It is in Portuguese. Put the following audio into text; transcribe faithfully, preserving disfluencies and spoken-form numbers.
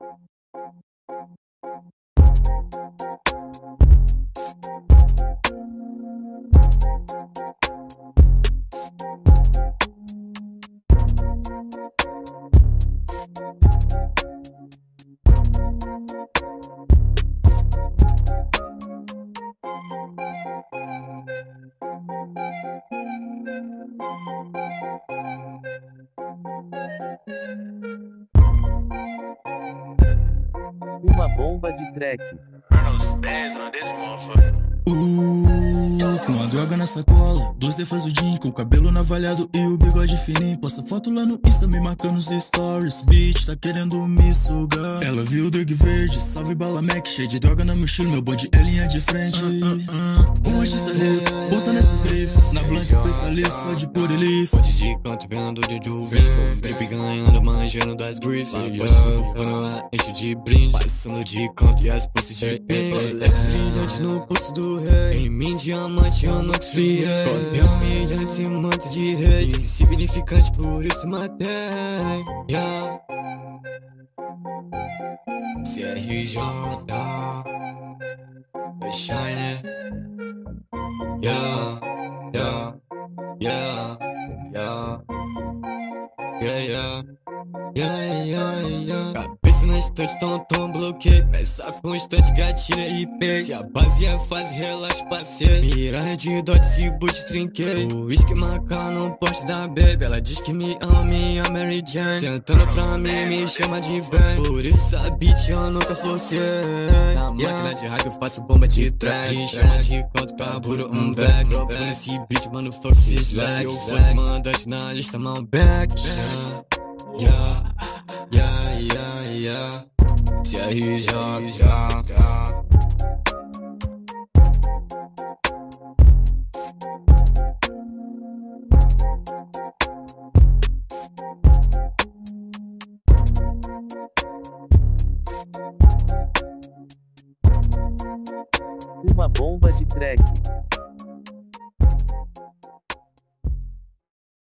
Uma bomba de track. Uh, com a droga na sacola, dois D faz o jean, com o cabelo navalhado e o bigode fininho. Posta foto lá no Insta, me marcando nos stories. Bitch, tá querendo me sugar. Ela viu o drag verde, salve bala Mac, cheio de droga na mochila, meu bode é linha de frente. uh, uh, uh. Um artista rico, bota nessas grifes, na blunt especialista só de pure leaf. Pode de canto, vendo de Juve, drip ganhando, manjando das grifes. Quando ela enche de brinde, passando de canto e as pulses de pin. Lex brilhante no pulso do rei, em mim diamante, onyx free. Escorpião brilhante, manto de rei, insignificante, por isso matei. Yeah. C R J, The Shine. Yeah, yeah, yeah, yeah, yeah, yeah, yeah, yeah, yeah. Cabeça na estante, tom, tom, bloqueio. Peça constante, gatilha e pei. Se a base é fase, relaxa, passei. Miranha de dot, se boot, trinquei. O whisky marca no poste da baby. Ela diz que me ama, minha Mary Jane. Sentando pra mim, me chama de bem. Por isso a beat eu nunca forcei. Na máquina de rádio eu faço bomba de track. Me chama de canto, carburo, um back. Nesse beat, mano, fuck se slack. Se eu fosse mandante na lista, mal back. Yeah, yeah, yeah, yeah. C R J, yeah. Uma bomba de track.